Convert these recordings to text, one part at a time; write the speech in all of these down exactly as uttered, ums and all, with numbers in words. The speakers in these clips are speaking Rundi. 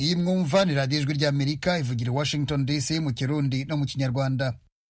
iyi mwumva ni radiyo ijwi ry'Amerika ivugira i Washington D C mu Kirundi no mu Kinyarwanda.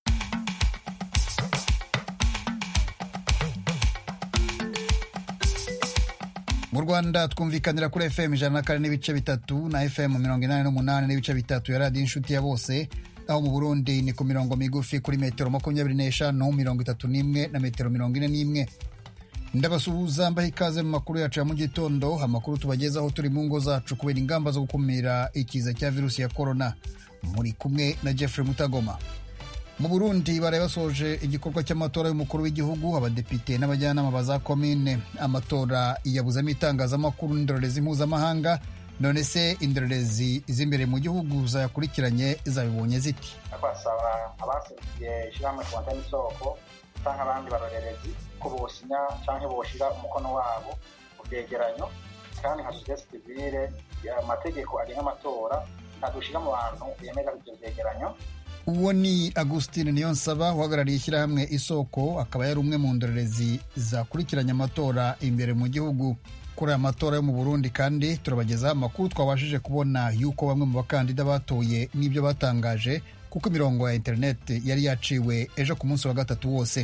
Mu Rwanda twumvikanira kuri F M ijana na kane n'ibice bitatu na F M mirongo inani n'umunani n'ibice bitatu ya radiyo inshuti ya bose, aho mu Burundi ni ku mirongo migufi kuri metero makumyabiri n'eshanu, mirongo itatu n'imwe na metero mirongo ine n'imwe. Ndabasuhuza mbaha ikaze mu makuru yacu ya mu gitondo, amakuru tubagezaho turi mu ngo zacu kubera ingamba zo gukumira ikiza cya virusi ya corona. Muri kumwe na Jeffrey Mutagoma. Mu Burundi baraye basoje igikorwa cy'amatora y'umukuru w'igihugu, abadepite n'abajyanama baza komine. Amatora yabuzemo itangazamakuru n'indorerezi mpuzamahanga. None se indorerezi z'imbere mu gihugu zayakurikiranye zabibonye ziti? Twasaba abaserukiye ishyirahamwe Rwanda n'isoko canke abandi barorerezi ko bosinya canke boshira umukono wabo ku vyegeranyo, kandi nka societe civile amategeko agenga amatora ntadushira mu bantu bemera ivyo vyegeranyo. Uwo ni Agustin Niyonsaba uhagarariye ishyirahamwe Isoko, akaba yari umwe mu ndorerezi zakurikiranye amatora imbere mu gihugu. Kuri aya matora yo mu Burundi kandi turabagezaho amakuru twabashije kubona yuko bamwe mu bakandida batoye n'ibyo batangaje, kuko imirongo ya internet yari yaciwe ejo ku munsi wa gatatu wose.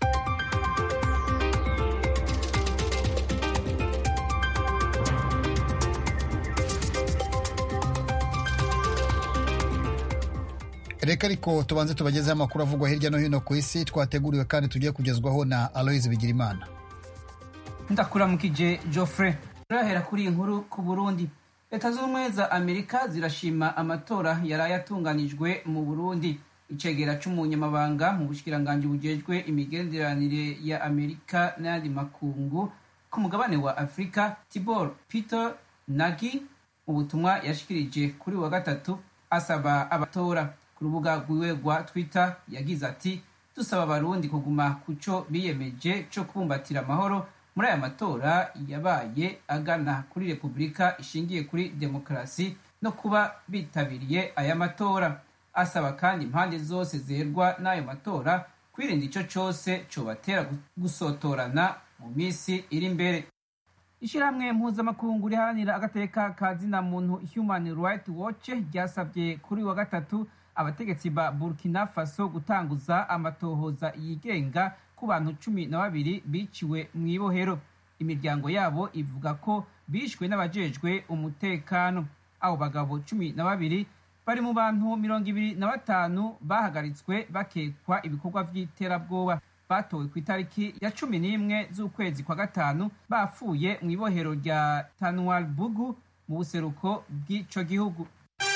Reka ariko tubanze tubagezeho amakuru avugwa hirya no hino ku isi twateguriwe kandi tugiye kugezwaho na Aloise Bigirimana. Ndakuramukije Geoffrey. Turahera kuri inkuru ku Burundi. Leta z'Ubumwe za Amerika zirashima amatora yaraye atunganijwe mu Burundi. Icegera c'umunyamabanga mu bushikiranganje bujejwe imigenderanire ya Amerika n'ayandi makungu ku mugabane wa Afrika, Tibor Peter Nagy, ubutumwa yashikirije kuri wa gatatu asaba abatora. Ku rubuga rwiwe rwa Twitter yagize ati: dusaba abarundi kuguma kuco biyemeje co kubumbatira amahoro muri aya matora yabaye agana kuri Repubulika ishingiye kuri demokarasi no kuba bitabiriye aya matora. Asaba kandi impande zose zerwa n'ayo matora kwirinda ico cose cobatera gusotorana mu misi iri imbere. Ishirahamwe mpuzamakungu riharanira agateka ka zina muntu Human Rights Watch ryasabye kuri wa gatatu abategetsi ba Burkina Faso gutanguza amatohoza yigenga ku bantu cumi na babiri biciwe mw'ibohero. Imiryango yabo ivuga ko bishwe n'abajejwe umutekano. Abo bagabo cumi na babiri bari mu bantu mirongo ibiri na batanu bahagaritswe bakekwa ibikorwa vy'iterabwoba. Batowe ku itariki ya cumi n'imwe z'ukwezi kwa gatanu bapfuye mw'ibohero rya Tanwalbugu mu buseruko bw'ico gihugu.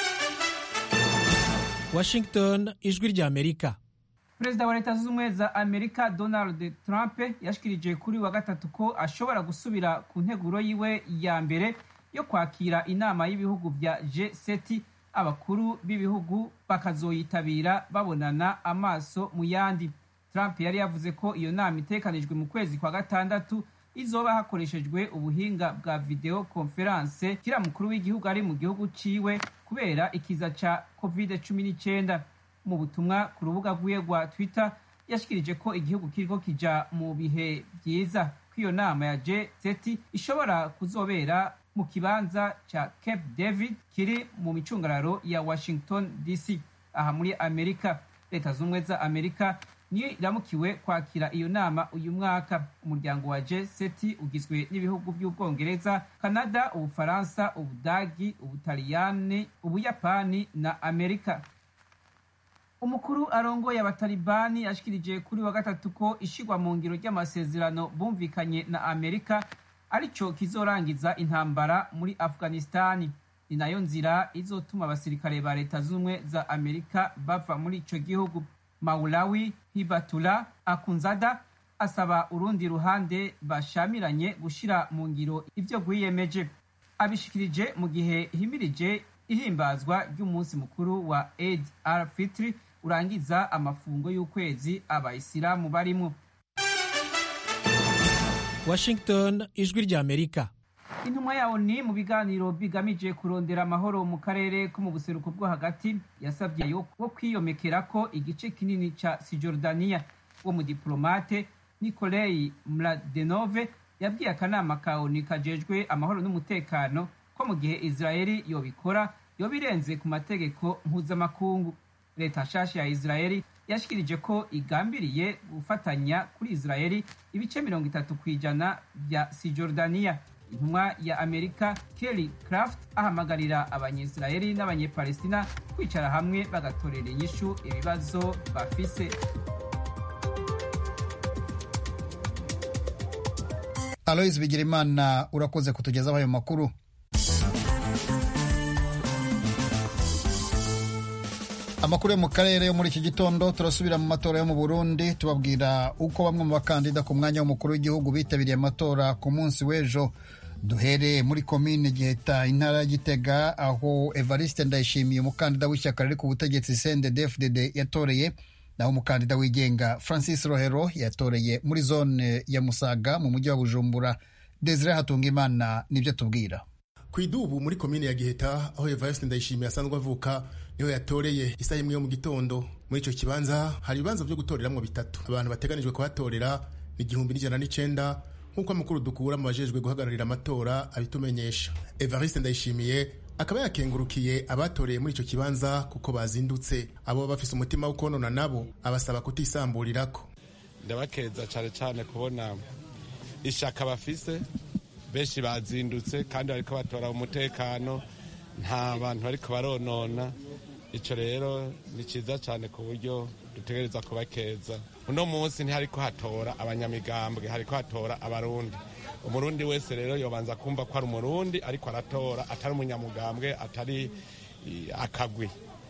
Washington, ijwi rya Amerika. Perezida wa Leta z'Ubumwe za Amerika Donald Trump yashikirije kuri wa gatatu ko ashobora gusubira ku nteguro yiwe ya mbere yo kwakira inama y'ibihugu vya G seven. Abakuru b'ibihugu bakazoyitabira babonana amaso mu yandi. Trump yari yavuze ko iyo nama itekanijwe mu kwezi kwa gatandatu izoba hakoreshejwe ubuhinga bwa video conference kira mukuru w'igihugu ari mu gihugu ciwe kubera ikiza ca covid cumi n'icyenda. Mu butumwa ku rubuga rwiwe rwa Twitter yashikirije ko igihugu kiriko kija mu bihe vyiza, ko iyo nama ya G seven ishobora kuzobera mu kibanza ca Camp David kiri mu micungararo ya Washington D C aha muri Amerika. Leta z'Ubumwe za Amerika niyo iramukiwe kwakira iyo nama uyu mwaka. Umuryango wa G seven ugizwe n'ibihugu by'Ubwongereza, Canada, Ubufaransa, Ubudagi, Ubutaliyani, Ubuyapani na Amerika. Umukuru arongoye abatalibani yashikirije kuri wa gatatu ko ishigwa mu ngiro ry'amasezerano bumvikanye na Amerika arico kizorangiza intambara muri Afghanistani. Ni nayo nzira izotuma abasirikare ba Leta z'Ubumwe za Amerika bava muri ico gihugu. Maulawi Hibatullah Akunzada asaba urundi ruhande bashamiranye gushira mu ngiro ivyo gwiyemeje. Abishikirije mu gihe himirije ihimbazwa ry'umunsi mukuru wa Eid al-Fitr urangiza amafungo y'ukwezi abayisilamu barimo. Washington, ijwi rya Amerika. Intumwa yawo ni mu biganiro bigamije kurondera amahoro mu karere ko mu buseruko bwo hagati yasabye yo kwiyomekera ko igice kinini ca Cisjordania. Wo mu diplomate Nikolai Mladenov yabwiye akanama ka ONU kajejwe amahoro n'umutekano ko mu gihe Israeli yobikora yoba irenze ku mategeko mpuzamakungu. Leta nshasha ya Israeli yashikirije ko igambiriye gufatanya kuri Israeli ibice mirongo itatu kw'ijana vya Cisjordania. Intumwa ya Amerika Kelly Craft ahamagarira abanyisraeli n'abanyepalestina kwicara hamwe bagatorera inyishu ibibazo bafise. Aloys Bigirimana, urakoze kutugezaho ayo makuru. Amakuru yo mu karere yo muri iki gitondo, turasubira mu matora yo mu Burundi tubabwira uko bamwe mu bakandida ku mwanya w'umukuru w'igihugu bitabiriye amatora ku munsi w'ejo. Duhere muri komine Giheta, intara ya Gitega, aho Evariste Ndayishimiye umukandida w'ishyaka riri ku butegetsi C N D D F D D yatoreye, naho umukandida wigenga Francis Rohero yatoreye muri zone ya Musaga mu mujyi wa Bujumbura. Desire Hatungimana nibyo tubwira. Kwidubu muri komine ya Giheta, aho Evariste Ndayishimiye asanzwe avuka, niho yatoreye isaha imwe yo mu gitondo. Muri ico kibanza hari ibibanza byo gutoreramwo bitatu. Abantu bateganijwe kuhatorera ni igihumbi n'ijana n'icenda nk'uko amakuru dukura mu bajejwe guhagararira amatora abitumenyesha. Evariste Ndayishimiye akaba yakengurukiye abatoreye muri ico kibanza kuko bazindutse. Abo bafise umutima wo konona nabo abasaba kutisamburirako. Ndabakeza cyane cyane kubona ishaka bafise, benshi bazindutse kandi bariko batora umutekano, nta bantu bariko baronona. Ico rero ni ciza cyane ku buryo dutegereza kubakeza. Uno munsi ntihariko hatora abanyamigambwe, hariko hatora abarundi. Umurundi wese rero yobanza kumva ko ari umurundi ariko aratora, atari umunyamugambwe, atari akagwi.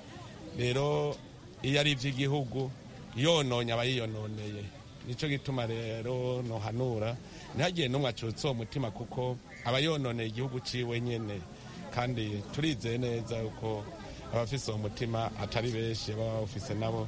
Rero iyo ari ivy'igihugu yononye abayiyononeye. Nico gituma rero nohanura ntihagiye n'umwe acutse uwo mutima, kuko abayononeye igihugu ciwe nyene, kandi turizeye neza uko abafise uwo mutima atari benshi baba bawufise nabo,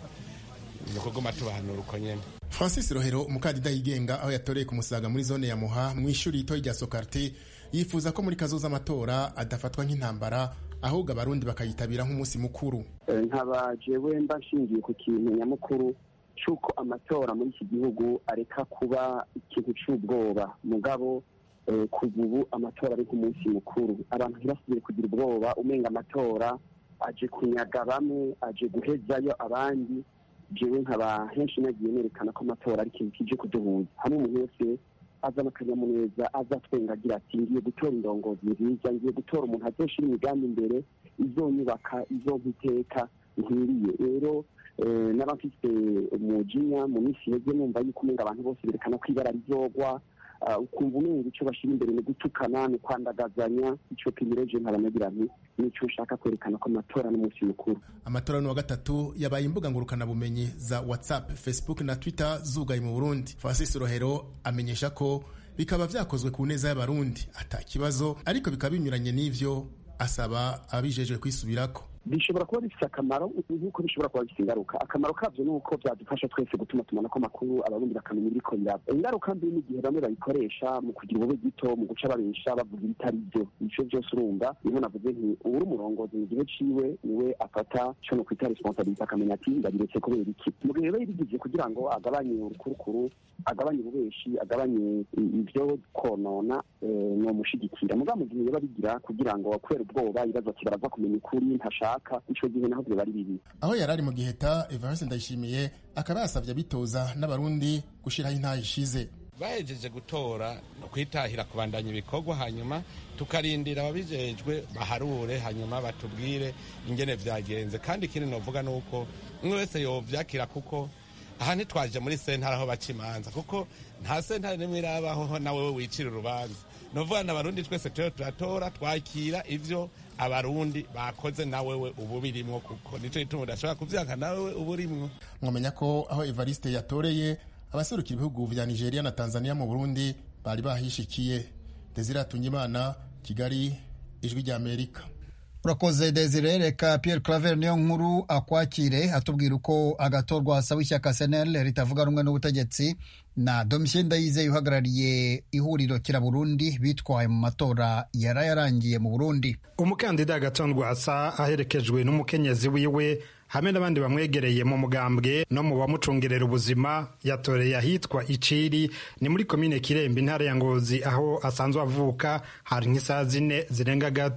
ni ukuguma tubahanura uko nyene. Francis Rohero, umukandida yigenga, aho yatoreye ku Musaga muri zone ya Muha mu ishuri rito rya Sokarte, yifuza ko muri kazoza amatora adafatwa nk'intambara, ahubwo abarundi bakayitabira nk'umunsi mukuru. Nkaba jewe mba nshingiye ku kintu nyamukuru cyuko amatora muri iki gihugu areka kuba ikintu cy'ubwoba. Mugabo kuva ubu amatora ari nk'umunsi mukuru, abantu ntibasubire kugira ubwoba umenga amatora aje kunyaga bamwe, aje guhezayo abandi. Jewe nkaba henshi nagiye nerekana ko amatora ari ikintu kije kuduhuza hamwe. Umuntu wese azana akanyamuneza, azatwenga agira ati ngiye gutora indongozi nziza, ngiye gutora umuntu azoshira imigambi imbere, izonyubaka, izompa iteka nkwiriye. Rero n'abafite umujinya mu minsi yeze numva yuko umenga abantu bose berekana ko ibara rizogwa, ukumva umenga icyo bashira imbere ni gutukana, ni kwandagazanya. Icyo pimireje nkabanagira nti nico ushaka kwerekana ko amatora n'umunsi mukuru. Amatora no wa gatatu yabaye imbuga ngurukana bumenyi za WhatsApp, Facebook na Twitter zugaye mu Burundi. Francis Rohero amenyesha ko bikaba vyakozwe ku neza y'abarundi atakibazo, ariko bikaba binyuranye n'ivyo asaba abijejwe kwisubirako. Bishobora kuba bifite akamaro nk'uko bishobora kuba bifite ingaruka. Akamaro kavyo ni uko byadufasha twese gutuma tumanako amakuru, abarundi bakamenya ibiriko biraba. Ingaruka mbi n'igihe bamwe bayikoresha mu kugira ubube gito, mu guca babesha bavuga ibitari byo. Ico byose urumva niho navuze nti uri umurongozi mu gihe ciwe niwe afata cyo no kwita responsibility, akamenya ati ndabiretse kubera iki. Mu gihe bayigize kugira ngo agabanye urukurukuru, agabanye ububeshi, agabanye ibyo konona, no mushigikira. Muga mu gihe babigira kugira ngo kwera ubwoba ibibazo ati baraza kumenya ukuri ntasha ico gihe naho bari bibi. Aho yarari mu Giheta, Evariste Ndayishimiye akaba yasavye abitoza n'abarundi gushiraho intahe ishize. Bahejeje gutora no kwitahira kubandanya ibikorwa, hanyuma tukarindira ababijejwe baharure, hanyuma batubwire ingene vyagenze. Kandi ikindi novuga nuko umwe wese yovyakira, kuko aha ntitwaje muri sentare aho baca imanza, kuko nta sentare nimwe irabaho nawe wicira urubanza. Novuga n'abarundi twese turatora, twakira ivyo abarundi bakoze, nawewe ubu birimwo, kuko nico gituma udashobora kuvyanka nawewe ubu urimwo. Mwamenya ko aho Evariste yatoreye, abaserukira ibihugu vya Nigeria na Tanzania mu Burundi bari bahishikiye. Desire Hatungimana, Kigali, Ijwi rya Amerika. Urakoze Desire. Reka Pierre Claver niyo nkuru akwakire atubwira uko agatorwa asaba ishyaka C N L ritavuga rumwe n'ubutegetsi na Domitien Ndayizeye uhagarariye ihuriro kira Burundi bitwaye mu matora yarayarangiye mu Burundi. Umukandida Agathon asa aherekejwe n'umukenyezi wiwe hamwe n'abandi bamwegereye mu mugambwe no mu bamucungerera ubuzima yatoreye ahitwa Iciri, ni muri komine Kirembe, intara ya Ngozi, aho asanzwe avuka. Hari nk'isaha zine zirenga gato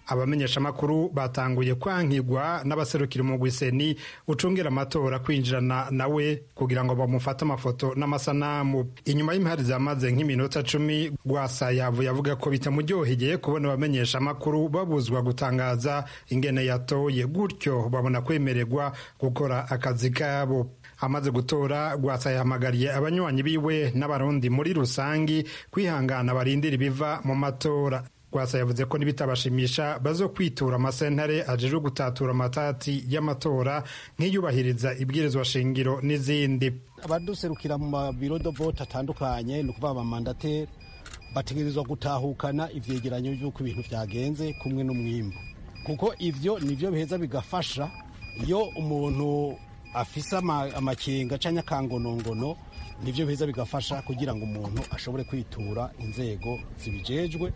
abamenyeshamakuru batanguye kwankigwa n'abaserukira umugwi seni ucungera amatora kwinjirana nawe kugira ngo bamufate amafoto n'amasanamu. Inyuma y'impari zamaze nk'iminota cumi, Rwasa yavuye avuga ko bitamuryoheye kubona abamenyeshamakuru babuzwa gutangaza ingene yatoye, gutyo babona kwemererwa gukora akazi kabo. Amaze gutora, Rwasa yahamagariye abanywanyi biwe n'abarundi muri rusangi kwihangana barindira ibiva mu matora. Rwasa yavuze ko nibitabashimisha bazo kwitura amasentare ajejwe gutatura amatati y'amatora nk'iyubahiriza ibwirizwa shingiro n'izindi. Abaduserukira mu mabiro de vote atandukanye ni ukuvuga abamandateri bategerezwa gutahukana ivyegeranyo vy'uko ibintu vyagenze kumwe n'umwimbu, kuko ivyo nivyo biheza bigafasha iyo umuntu afise amakenga canke akangonongono, nivyo biheza bigafasha kugira ngo umuntu ashobore kwitura inzego zibijejwe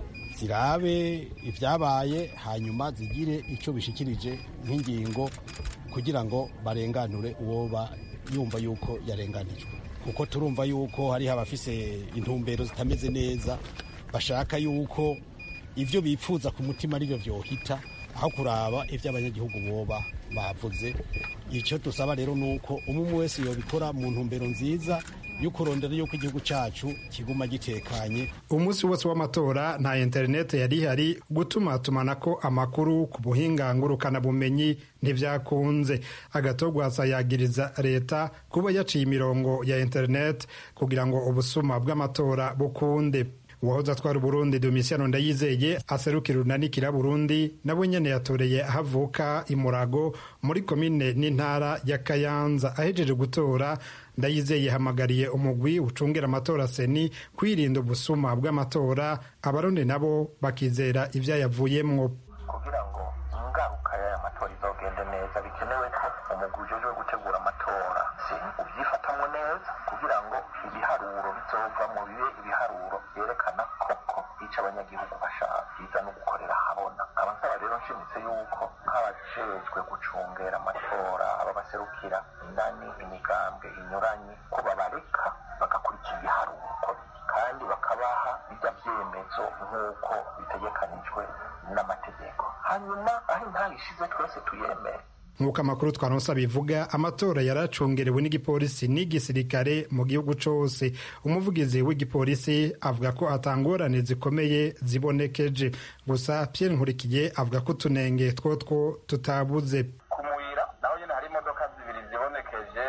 zirabe ivyabaye hanyuma zigire ico bishikirije nk'ingingo kugira ngo barenganure uwo yumva yuko yarenganijwe, kuko turumva yuko hariho abafise intumbero zitameze neza bashaka yuko ivyo bipfuza ku mutima arivyo vyohita aho kuraba ivyo abanyagihugu boba bavuze. Ico dusaba rero nuko umwe wese yobikora mu ntumbero nziza yukurondera yuko igihugu cacu kiguma gitekanye. Umunsi wose w'amatora nta internet yari ihari gutuma tumanako amakuru ku buhinga ngurukana bumenyi ntivyakunze. Agatogwasa yagiriza leta kuba yaciye imirongo ya internet kugira ngo ubusuma bw'amatora bukunde. Uwahoze atwara Burundi Domitiano Ndayizeye aserukira unanikira Burundi nabo nyene yatoreye havuka imurago muri komine n'intara ya Kayanza. Ahejeje gutora, Ndayizeye hamagariye umugwi ucungera amatora seni kwirinda ubusuma bw'amatora, abarundi nabo bakizera ivyayavuyemwo. Kugira ngo ingaruka y'aya matora izogende neza, bikenewe ko umugwi ujejwe gutegura amatora seni uvyifatamwo neza kugira ngo ibiharuro bizovamwo bibe ibiharuro vyerekana koko ico abanyagihugu bashaka, biza no gukorera habona. Abansaba rero nshimitse yuko nk'abajejwe gucungera amatora aba baserukira indani imigambwe inyuranye ko babareka bagakurikira ibiharuro kandi bakabaha bijya vyemezo nk'uko bitegekanijwe n'amategeko, hanyuma aho intara ishize twese tuyemere. Nk'uko amakuru twaronse bivuga, amatora yaracungerewe n'igipolisi n'igisirikare mu gihugu cose. Umuvugizi w'igipolisi avuga ko atangorane zikomeye zibonekeje, gusa Pierre Nkurikiye avuga ko tunenge twotwo tutabuze. Kumuyira naho nyene hari imodoka zibiri zibonekeje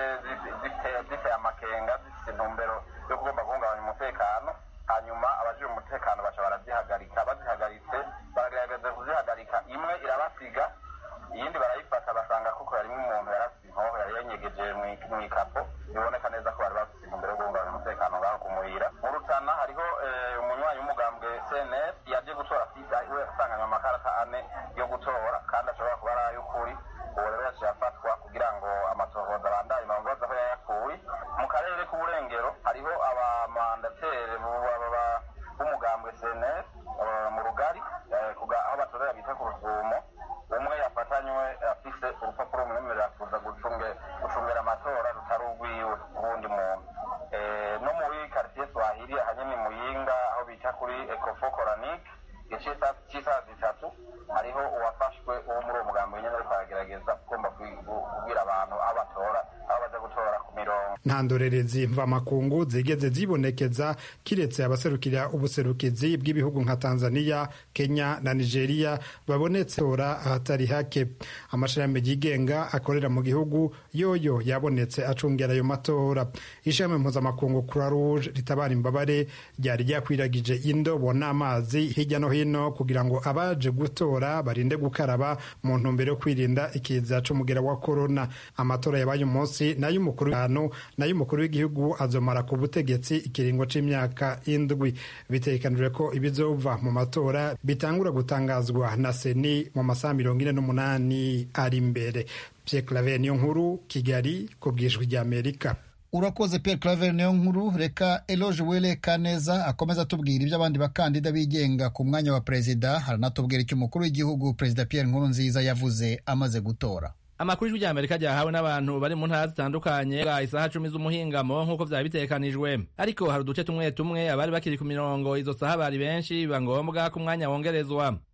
zifite amakenga zifite intumbero yo kugomba guhungabanya umutekano, hanyuma abajije umutekano baca barazihagarika. Bazihagaritse baragerageza kuzihagarika, imwe irabasiga iyindi barayifata basanga kuko harimo umuntu yarafite inkoho yari yanyegeje mu ikapo, biboneka neza ko bari bafite intumbero yo guhungabanya umutekano ngaho kumurira. Mu Rutana hariho umunywanyi w'umugambwe C N L yaje gutora sida, we yasanganywe amakarata ane yo gutora kandi ashobora kuba ari ay'ukuri. Uwo rero yaciye afatwa kugira ngo amatohoza abandaye bamubaza aho yayakuye. Mu karere k'uburengero hariho abamandateri b'umugambwe C N L mu Rugari aho batorera bita ku Rusumo, umwe yafatanywe afise urupapuro rumwemerera kuza gucungera amatora rutari urwiwe ubundi muntu. No muri quartier Swahili hanyene Muyinga aho bita kuri Ecofo Coranic c'isaha zitatu hariho uwafashwe uwo muri uwo mugambi nyene ariko aragerageza kugomba kubwira abantu aho batora aho baja gutora ku mirongo. Nta ndorerezi mvamakungu zigeze zibonekeza kiretse abaserukira ubuserukizi bw'ibihugu nka Tanzania, Kenya na Nigeria babonetse tora ahatari hake. Amashirahamwe yigenga akorera mu gihugu yoyo yabonetse acungera ayo matora. Ishami mpuzamakungu Croix Rouge ritabara imbabare ryari ryakwiragije indobo n'amazi hirya no hino kugira ngo abaje gutora barinde gukaraba mu ntumbero yo kwirinda ikiza c'umugera wa corona. Amatora yabaye umunsi nayo umukuru w'ano nayo umukuru w'igihugu azomara ku butegetsi ikiringo c'imyaka indwi. Bitegekanijwe ko ibizova mu matora bitangura gutangazwa na seni mu masaha mirongo ine n'umunani ari imbere. Pierre Claver niyo nkuru, Kigali ku bw'ijwi ry'Amerika. Urakoze Pierre Claver niyo nkuru. Reka Eloge Wele Kaneza akomeza atubwira ibyo abandi bakandida bigenga ku mwanya wa perezida, haranatubwira icyo umukuru w'igihugu Perezida Pierre Nkurunziza yavuze amaze gutora. Amakuru y'ijwi ry'Amerika ryahawe n'abantu bari mu ntara zitandukanye bwa isaha cumi z'umuhingamo nk'uko vyari bitekanijwe, ariko hari uduce tumwe tumwe abari bakiri ku mirongo izo saha bari benshi biba ngombwa ko umwanya wongerezwa.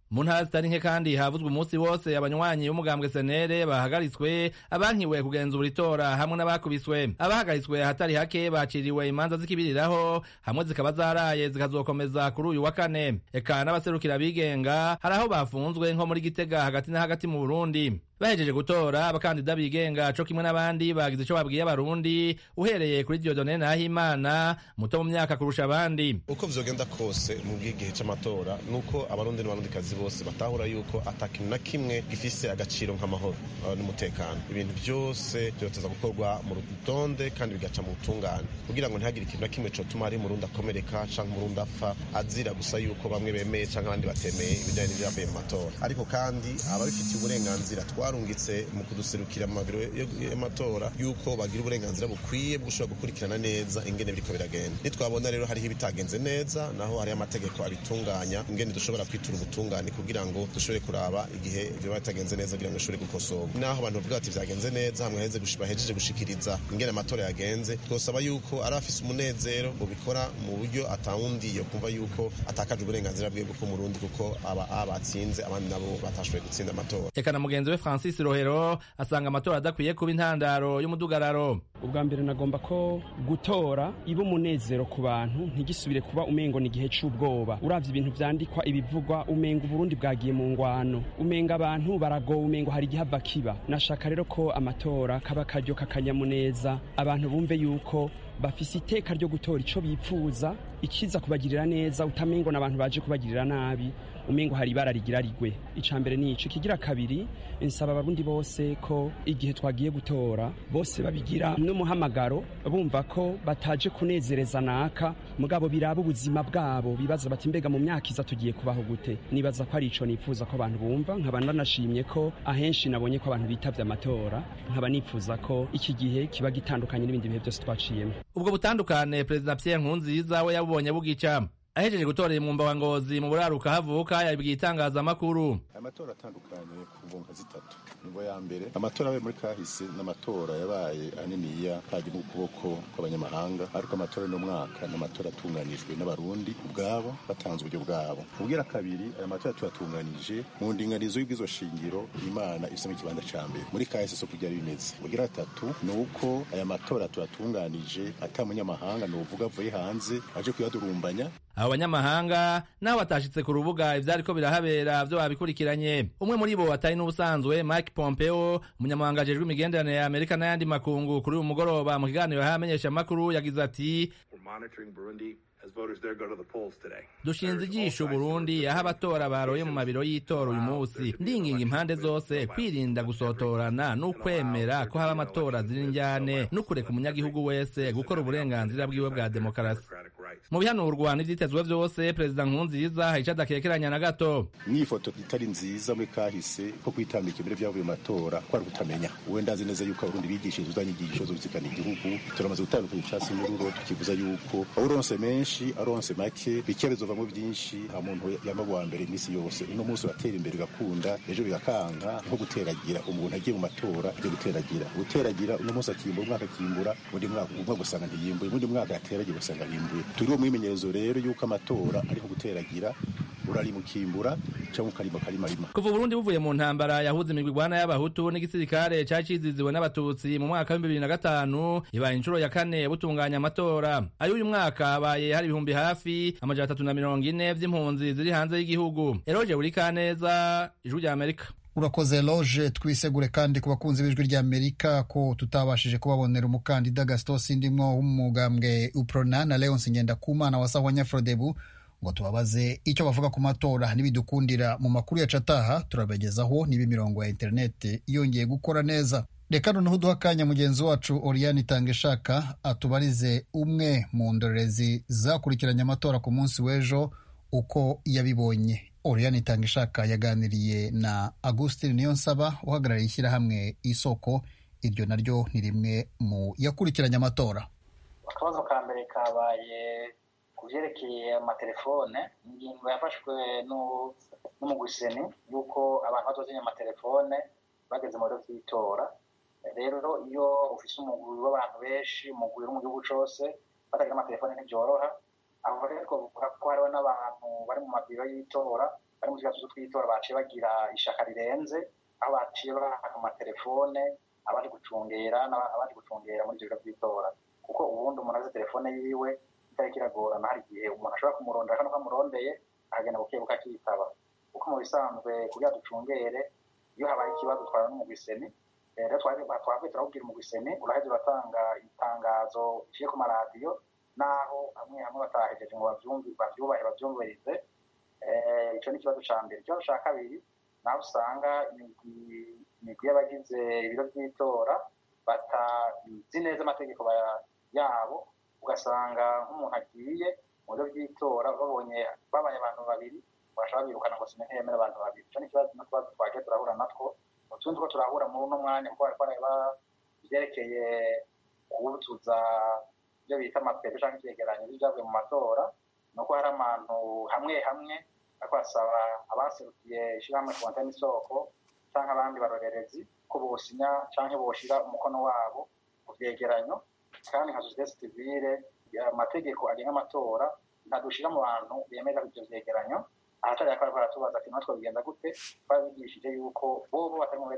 mu ntara zitari nke kandi havuzwe umunsi wose abanywanyi b'umugambwe senere bahagaritswe, abankiwe kugenzura itora hamwe n'abakubiswe. Abahagaritswe ahatari hake baciriwe imanza zikibiriraho, hamwe zikaba zaraye zikazokomeza kuri uyu wa kane. Eka n'abaserukira bigenga hari aho bafunzwe nko muri Gitega hagati na hagati mu Burundi. Bahejeje gutora abakandida bigenga co kimwe n'abandi bagize ico babwiye abarundi, uhereye kuri Dieudonné Nahimana muto mu myaka kurusha abandi. Uko vyogenda kose mu gihe c'amatora nuko abarundi n'abarundikazi bose batahura yuko atakintu na kimwe gifise agaciro nk'amahoro n'umutekano. Ibintu byose byoteza gukorwa mu rutonde kandi bigaca mu butungane kugira ngo ntihagire ikintu na kimwe cotuma ari murundi akomereka canke murundi apfa azira gusa yuko bamwe bemeye canke abandi batemeye ibijanye n'ivyavuye mu matora. Ariko kandi ababifitiye uburenganzira twarungitse mu kuduserukira mu mabiro y'amatora yuko bagira uburenganzira bukwiye bwo gushobora gukurikirana neza ingene biriko biragenda. Nitwabona rero hariho ibitagenze neza naho hariho amategeko abitunganya ingene dushobora kwitura ubutungane kugira ngo dushobore kuraba igihe ibyo bitagenze neza kugira ngo dushobore gukosorwa. Naho abantu bavuga ati vyagenze neza hamwe heze gushibahejeje gushikiriza ingene amatora yagenze, twosaba yuko ari afise umunezero mu bikora mu buryo atawundi yo kumva yuko atakaje uburenganzira bwe bwo mu Burundi kuko aba abatsinze abandi nabo batashoboye gutsinda amatora. Eka na mugenzi we Francis Rohero asanga amatora adakwiye kuba intandaro y'umudugararo. Ubwa mbere nagomba ko gutora iba umunezero ku bantu ntigisubire kuba umengo ni igihe c'ubwoba. Uravye ibintu vyandikwa ibivugwa umengo Burundi bwagiye mu ngwano, umenga abantu baragowe, umengo hari igihava kiba. Nashaka rero ko amatora kaba karyo kakanyamuneza, abantu bumve yuko bafise iteka ryo gutora ico bipfuza, ikiza kubagirira neza, utamengo n'abantu baje kubagirira nabi, umengo hari ibara rigira rigwe. Icambere ni ico. Kigira kabiri, nsaba abarundi bose ko igihe twagiye gutora bose babigira n'umuhamagaro, bumva ko bataje kunezereza naka, mugabo biraba ubuzima bwabo, bibaza bati mbega mu myaka iza tugiye kubaho gute. Nibaza ko ari ico nifuza ko abantu bumva. Nkaba nanashimye ko ahenshi nabonye ko abantu bitavye amatora, nkaba nifuza ko iki gihe kiba gitandukanye n'ibindi bihe byose twaciyemo. Ubwo butandukane Perezida Pierre Nkurunziza we yabubonye bugica. Ahejeje gutorera mu Mumba Ngozi mu buraruka havuka yabwiye itangazamakuru. Amatora atandukanye ku mvunga zitatu. Nibo ya mbere amatora abaye muri kahise n'amatora yabaye aniniya kaje mu kuboko kw'abanyamahanga, ariko amatora no mwaka n'amatora atunganijwe n'abarundi ubwabo batanze uburyo bwabo. Ubwira kabiri aya matora tuyatunganije mu ndinganizo y'ubwizo shingiro Imana isema ikibanda ca mbere muri kahise so kujya bimeze. Ubwira gatatu nuko aya matora tuyatunganije atamunyamahanga no uvuga avuye hanze aje kuyadurumbanya. Abo banyamahanga nabo batashitse ku rubuga ivyariko birahabera vyo babikurikiranye. Umwe muri bo atari n'ubusanzwe Mike Pompeo, umunyamabanga ajejwe imigenderanire ya Amerika n'ayandi makungu, kuri uyu mugoroba mu kiganiro yahamenyesha amakuru yagize ati dushinze ijisho Burundi aho abatora baroye mu mabiro y'itora uyu munsi. Ndinginga impande zose kwirinda gusotorana n'ukwemera ko haba amatora ziri njyane n'ukureka umunyagihugu wese gukora uburenganzira bwiwe bwa demokarasi. Mu bihanurwa n'ivyitezwe vyose Perezida Nkurunziza haica adakekeranya na gato. Ni ifoto itari nziza muri kahise ko kwitambika imbere vyavuye mu matora kwari kutamenya. Uwe ndazi neza yuko abarundi bigishije uzanyigisho zo bizikana igihugu, turamaze gutandukanya icasi n'ururo tukivuza yuko uronse menshi aronse make bikebezo vamo byinshi. Umuntu yamabuwa mbere imisi yose uno munsi batera imbere gakunda ejo bigakanga nko guteragira. Umuntu agiye mu matora byo guteragira guteragira uno munsi akimbura umwaka akimbura undi mwaka umwe gusanga ntiyimbuye undi mwaka ateragira gusanga yimbuye. Turiho mwimenyerezo rero yuko amatora ariho guteragira urari mukimbura cyangwa ukarima karimarima. Kuva Burundi buvuye mu ntambara yahuze imigwi igwana y'abahutu n'igisirikare caciziziwe n'abatutsi mu mwaka wa bibiri na gatanu, ibaye inshuro ya kane butunganya amatora. Ayo uyu mwaka habaye hari ibihumbi hafi amajana atatu na mirongo ine vy'impunzi ziri hanze y'igihugu. Eroje Burikaneza, Ijwi rya Amerika. Urakoze Loje. Twisegure kandi ku bakunzi b'Ijwi rya Amerika ko tutabashije kubabonera umukandida Gaston Sindimwo w'umugambwe Uprona na Leonce Ngendakumana wa Sahwanya Frodebu ngo tubabaze icyo bavuga ku matora. Nibidukundira mu makuru yacu ataha turabagezaho niba imirongo ya internet yongeye gukora neza. Reka noneho duha akanya mugenzi wacu Oriane Itangishaka atubarize umwe mu ndorerezi zakurikiranye amatora ku munsi w'ejo uko yabibonye. Oriane Itangishaka yaganiriye na Augustin Niyonsaba uhagarariye ishyirahamwe Isoko. Iryo naryo ni rimwe mu yakurikiranye amatora. Akabazo ka mbere kabaye ku vyerekeye amatelefone. Ingingo yafashwe n'umugwiseni yuko abantu bazozenya amatelefone bageze mu biro vy'itora. Rero iyo ufise umugwi w'abantu benshi, umugwi uri mu gihugu cose, batagira amatelefone ntivyoroha. Aho rero twovuga ko hariho n'abantu bari mu mabiro y'itora bari bari mu tuzu tw'itora baciye bagira ishaka rirenze aho baciye baha amatelefone abandi gucungera n'abandi gucungera muri ivyo biro vy'itora kuko ubundi umuntu azi telefone yiwe itariko iragorana hari igihe umuntu ashobora kumurondera kandi ukamurondeye akagenda bukebuka akitaba kuko mu bisanzwe kugira ducungere iyo habaye ikibazo twara n'umugwiseni rero twabwe turawubwira umugwiseni uraheze uratanga itangazo iciye ku maradiyo naho hamwe hamwe batahejeje ngo bavyubahe bavyumvirize ico ni ikibazo ca mbere. Ikibazo ca kabiri naho usanga imigwi y'abagize ibiro vy'itora batazi neza amategeko yabo ugasanga nk'umuntu agiye mu biro vy'itora babonye babaye abantu babiri bashaka birukana ngo sinehemera abantu babiri. Ico ni ikibazo n'utwazo twagiye turahura natwo utundi two turahura muri uno mwanya kuko bariko bareba ivyerekeye kubutuza ibyo bita amapebe canke ivyegeranyo vy'ivyavuye mu matora nuko hari abantu hamwe hamwe ariko basaba abaserukiye ishirahamwe Fontana Isoko canke abandi barorerezi ko bosinya canke boshira umukono wabo ku vyegeranyo kandi nka societe civile amategeko agenga amatora ntadushira mu bantu bemeza ivyo vyegeranyo ahatari akora baratubaza ati natwe bigenda gute babigishije yuko bobo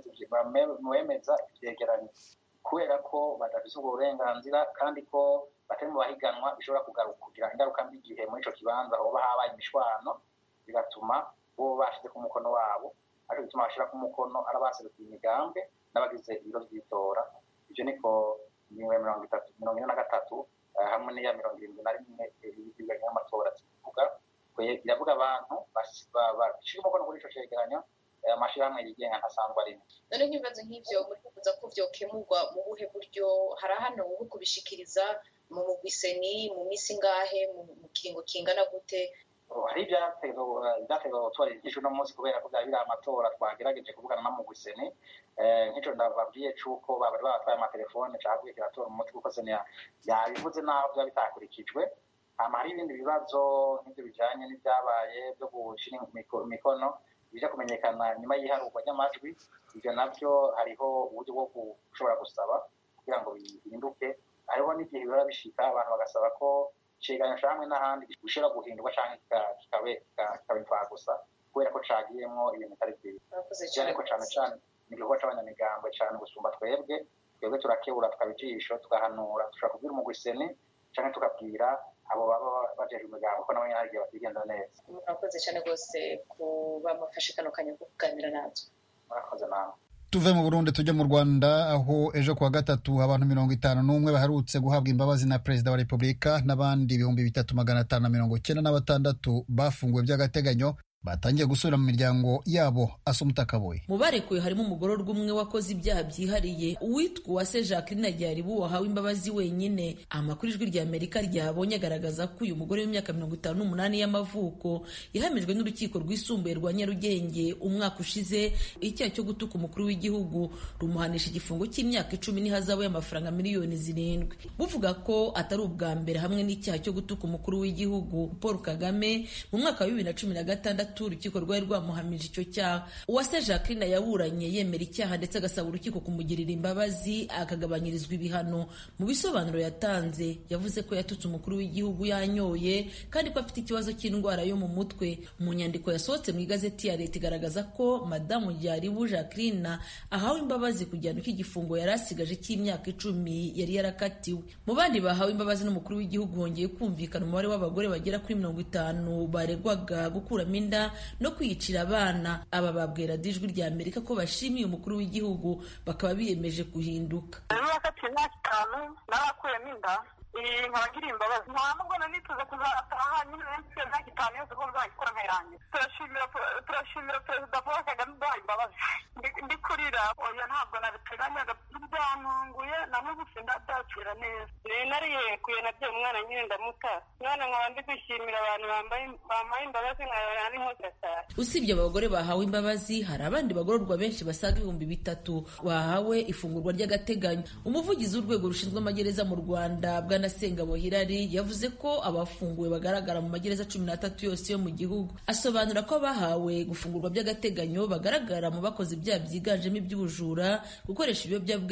batamwemeza ivyegeranyo kubera ko badafise ubwo burenganzira kandi ko batari mu bahiganwa bishobora kugaruka kugira ingaruka mbi igihe muri ico kibanza hoba habaye imishwano bigatuma bo bashize ku mukono wabo ariko bituma bashira ku mukono arabaserukiye imigambi n'abagize ibiro vy'itora. Ivyo niko niwe mirongo itatu mirongo ine na gatatu hamwe n'iya mirongo irindwi na rimwe y'ibigega n'amatora zivuga iravuga abantu bashira umukono kuri ico cegeranyo amashirahamwe yigenga ntasanzwe arimo. None nk'ibibazo nk'ivyo muri kuvuza ko vyokemurwa mu buhe buryo hari hano ubu kubishikiriza mu mugwiseni mu misi ngahe mu kiringo kingana gute? Hari ivyatego gutora igisho no munsi kubera ko vyari biri amatora twagerageje kuvugana na mugwiseni nk'ico ndababwiye cuko babari babatwaye amatelefone caguye kiratora umuti kuko seni yabivuze naho vya bitakurikijwe. Hama hari ibindi bibazo nk'ivyo bijanye n'ivyabaye vyo gushira imikono bija kumenyekana nyuma y'iharurwa ry'amajwi. Ivyo navyo hariho uburyo bwo gushobora gusaba kugira ngo bihinduke. Hariho n'igihe biba bishika abantu bagasaba ko icegeranyo camwe n'ahandi gishobora guhindurwa canke kikabe kikaba gusa kubera ko cagiyemwo ibintu bitari vyiza. Ariko cane cane ni igikorwa c'abanyamigambwe cane gusumba twebwe twebwe turakebura tukabijisho tugahanura dushobora kubwira umugwiseni canke tukabwira abo baba bajeje imigambo ko nabo nyene hari igihe batigenza neza. Murakoze cane rwose kuba mufashe kano kanya ko kuganira natwe. Murakoze nawe. Tuve mu Burundi tujye mu Rwanda aho ejo kuwa gatatu abantu mirongo itanu n'umwe baherutse guhabwa imbabazi na Perezida wa Repubulika n'abandi ibihumbi bitatu magana atanu na mirongo cyenda na batandatu bafunguwe by'agateganyo batangiye gusubira mu miryango yabo. Asumta Kaboye. Mu barekuwe harimo umugororwa umwe wakoze ibyaha byihariye uwitwa Uwase Jacqueline Ryaribu wahawe imbabazi wenyine. Amakuru ijwi rya Amerika ryabonye agaragaza ko uyu mugore w'imyaka mirongo itanu n'umunani y'amavuko yahamijwe n'urukiko rwisumbuye rwa Nyarugenge umwaka ushize icyaha cyo gutuka umukuru w'igihugu rumuhanisha igifungo cy'imyaka icumi n'ihazabu y'amafaranga miliyoni zirindwi. Buvuga ko atari ubwa mbere hamwe n'icyaha cyo gutuka umukuru w'igihugu Paul Kagame mu mwaka wa bibiri na cumi na gatandatu urukiko rwari rwamuhamije icyo cyaha. Uwase Jacqueline yaburanye yemera icyaha ndetse agasaba urukiko kumugirira imbabazi akagabanyirizwa ibihano. Mu bisobanuro yatanze yavuze ko yatutse umukuru w'igihugu yanyoye kandi ko afite ikibazo cy'indwara yo mu mutwe. Mu nyandiko yasohotse mu igazeti ya leta igaragaza ko Madamu Ryaribu Jacqueline ahawe imbabazi ku gihano cy'igifungo yari asigaje cy'imyaka icumi yari yarakatiwe. Mu bandi bahawe imbabazi n'umukuru w'igihugu hongeye kumvikana umubare w'abagore bagera kuri mirongo itanu baregwaga gukuramo inda no kwiyicira abana. Aba babwira ijwi rya Amerika ko bashimiye umukuru w'igihugu bakaba biyemeje guhinduka. Yakatiwe imyaka itanu n'abakuyemo inda nkaba ngiriye imbabazi nta nubwo nanituze kuzataha nyine imyaka itanu yose ko nzayikora nkayirangiza. Turashimira turashimira Perezida Paul Kagame uduhaye imbabazi. Ndi kurira oya ntabwo nabiteganyaga byantunguye na n'ubu sindabyakira neza. Nariyekuye nabyo umwana nyine ndamuta mwana nkaba ndi kwishimira abantu bambaye imbabazi nkaba ari nkoze cyane. Usibye abagore bahawe imbabazi hari abandi bagororwa benshi basaga ibihumbi bitatu bahawe ifungurwa ry'agateganyo. Umuvugizi w'urwego rushinzwe amagereza mu Rwanda Bwana Sengabo Hilary yavuze ko abafunguwe bagaragara mu magereza cumi n'atatu yose yo mu gihugu. Asobanura ko abahawe gufungurwa by'agateganyo bagaragara mu bakoze ibyaha byiganjemo iby'ubujura, gukoresha ibiyobyabwenge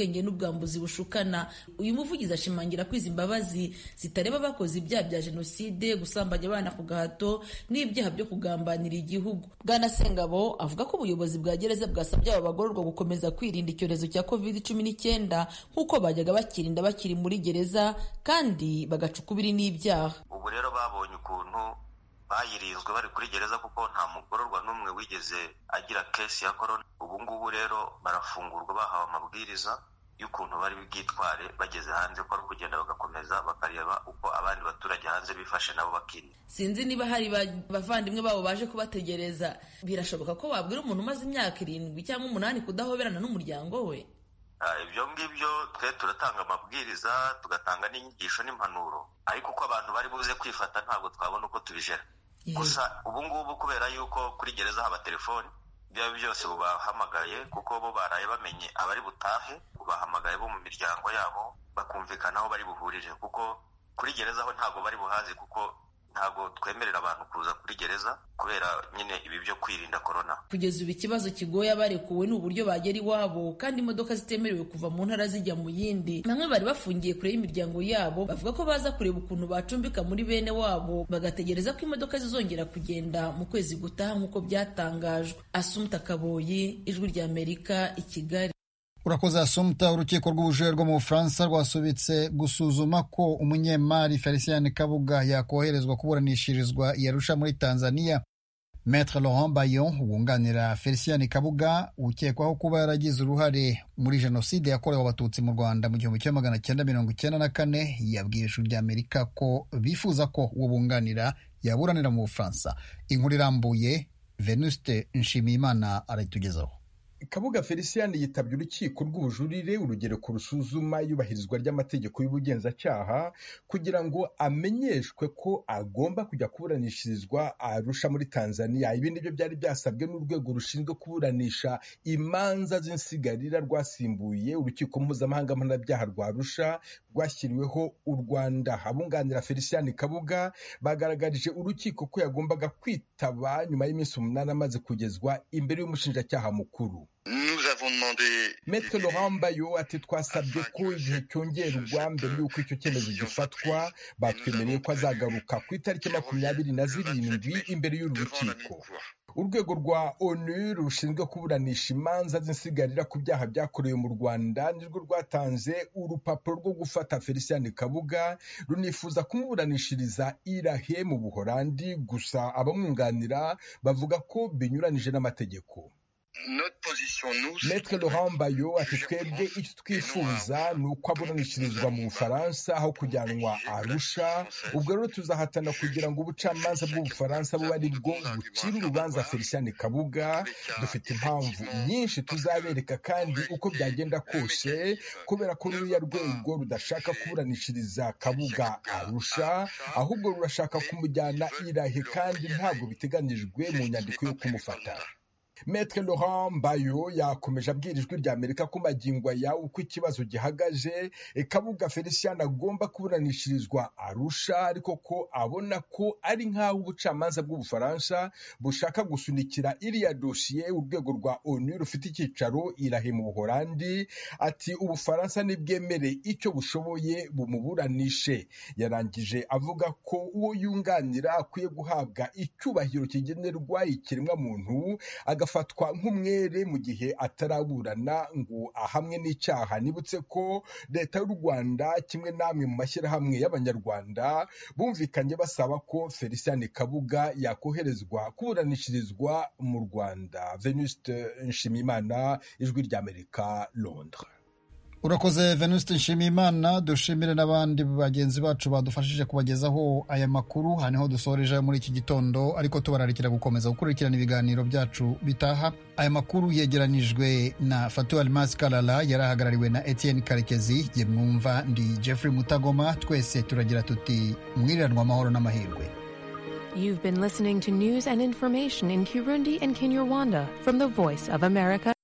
ibiyobyabwenge n'ubwambuzi bushukana. Uyu muvugizi ashimangira ko izi mbabazi zitareba abakoze ibyaha bya jenoside, gusambanya abana ku gahato n'ibyaha byo kugambanira igihugu. Bwana Sengabo avuga ko ubuyobozi bwa gereza bwasabye aba bagororwa gukomeza kwirinda icyorezo cya covid cumi n'icyenda nk'uko bajyaga bakirinda bakiri muri gereza kandi bagacukubiri n'ibyaha. Ubu rero babonye ukuntu bayirinzwe bari kuri gereza kuko nta mugororwa n'umwe wigeze agira kesi ya korona. Ubu ngubu rero barafungurwa bahawe amabwiriza y'ukuntu bari bwitware bageze hanze, ko ari kugenda bagakomeza bakareba uko abandi baturage hanze bifashe nabo bakirinda. Sinzi niba hari bavandimwe babo baje kubategereza. Birashoboka ko wabwira umuntu umaze imyaka irindwi cyangwa umunani kudahoberana n'umuryango we? Ibyo ngibyo twe turatanga amabwiriza, tugatanga n'inyigisho n'impanuro, ariko uko abantu bari buze kwifata ntabwo twabona uko tubijera. Gusa ubu ngubu kubera yuko kuri gereza haba telefoni, ibyo byose bubahamagaye kuko bo baraye bamenye abari butahe, bubahamagaye bo mu miryango yabo bakumvikana aho bari buhurire, kuko kuri gereza ho ntabwo bari buhazi, kuko ntabwo twemerera abantu kuza kuri gereza kubera nyine ibi byo kwirinda korona. Kugeza ubu ikibazo kigoye abarekuwe ni uburyo bagera iwabo kandi imodoka zitemerewe kuva mu ntara zijya mu yindi. Bamwe bari bafungiye kure y'imiryango yabo bavuga ko baza kureba ukuntu bacumbika muri bene wabo bagategereza ko imodoka zizongera kugenda mu kwezi gutaha nk'uko byatangajwe. Asumta Kaboyi, Ijwi rya Amerika, i Kigali. Urakoze Asumta. Urukiko rw'ubujurire rwo mu Bufaransa rwasubitse gusuzuma ko umunyemari Felicien Kabuga yakoherezwa kuburanishirizwa i Arusha muri Tanzania. Maître Laurent Bayon wunganira Felicien Kabuga ukekwaho kuba yaragize uruhare muri jenoside yakorewe abatutsi mu Rwanda mu gihumbi kimwe magana cyenda mirongo icyenda na kane yabwiye Ijwi rya Amerika ko bifuza ko uwo bunganira yaburanira mu Bufaransa. Inkuru irambuye Venuste Nshimiyimana arayitugezaho. Kabuga Felicien yitabye urukiko rw'ubujurire urugereko rusuzuma iyubahirizwa ry'amategeko y'ubugenzacyaha kugira ngo amenyeshwe ko agomba kujya kuburanishirizwa Arusha muri Tanzania. Ibi nibyo byari byasabwe n'urwego rushinzwe kuburanisha imanza z'insigarira rwasimbuye urukiko mpuzamahanga mpanabyaha rwa Arusha rwashyiriweho u Rwanda. Abunganira Felicien Kabuga bagaragarije urukiko ko yagombaga kwitaba nyuma y'iminsi umunani amaze kugezwa imbere y'umushinjacyaha mukuru. Maître Laurent Bayo ati twasabye ko igihe cyongerwa mbere y'uko icyo cyemezo gifatwa. Batwemereye ko azagaruka ku itariki makumyabiri na zirindwi imbere y'uru rukiko. Urwego rwa ONU rushinzwe kuburanisha imanza z'insigarira ku byaha byakorewe mu Rwanda nirwo rwatanze urupapuro rwo gufata Felicien Kabuga runifuza kumuburanishiriza irahe mu Buholandi, gusa abamwunganira bavuga ko binyuranije n'amategeko. Maître Laurent Bayo ati twebwe icyo twifuza ni uko aburanishirizwa mu Bufaransa aho kujyanwa Arusha. Ubwo rero tuzahatana kugira ngo ubucamanza bw'Ubufaransa bube ari bwo bucira urubanza Felicien Kabuga. Dufite impamvu nyinshi tuzabereka kandi uko byagenda kose, kubera ko ruriya rwego rudashaka kuburanishiriza Kabuga Arusha, ahubwo rurashaka kumujyana irahe kandi ntabwo biteganijwe mu nyandiko yo kumufata. Maître Laurent Bayo yakomeje abwira Ijwi rya Amerika ko magingo aya uko ikibazo gihagaje Kabuga Felicien agomba kuburanishirizwa Arusha, ariko ko abona ko ari nk'aho ubucamanza bw'Ubufaransa bushaka gusunikira iriya dosiye urwego rwa ONU rufite icyicaro irahe mu Buholandi. Ati Ubufaransa nibwemere icyo bushoboye bumuburanishe. Yarangije avuga ko uwo yunganira akwiye guhabwa icyubahiro kigenerwa ikiremwa muntu, agafatwa nk'umwere mu gihe ataraburana ngo ahamwe n'icyaha. Nibutse ko leta y'u Rwanda kimwe namwe mu mashyirahamwe y'Abanyarwanda bumvikanye basaba ko Felicien Kabuga yakoherezwa kuburanishirizwa mu Rwanda. Venuste Nshimiyimana, Ijwi rya Amerika, Londres. Urakoze Venuste Nshimiyimana. Dushimire n'abandi bagenzi bacu badufashije kubagezaho aya makuru. Haniho dusoreje muri iki gitondo, ariko tubararikira gukomeza gukurikirana ibiganiro byacu bitaha. Aya makuru yegeranijwe na Fatou Almas Kalala, yarahagarariwe na Etienne Karekezi. Jye mwumva ndi Jeffrey Mutagoma. Twese turagira tuti mwiriranwa amahoro n'amahirwe. You've been listening to news and information in Kirundi and Kinyarwanda from the Voice of America.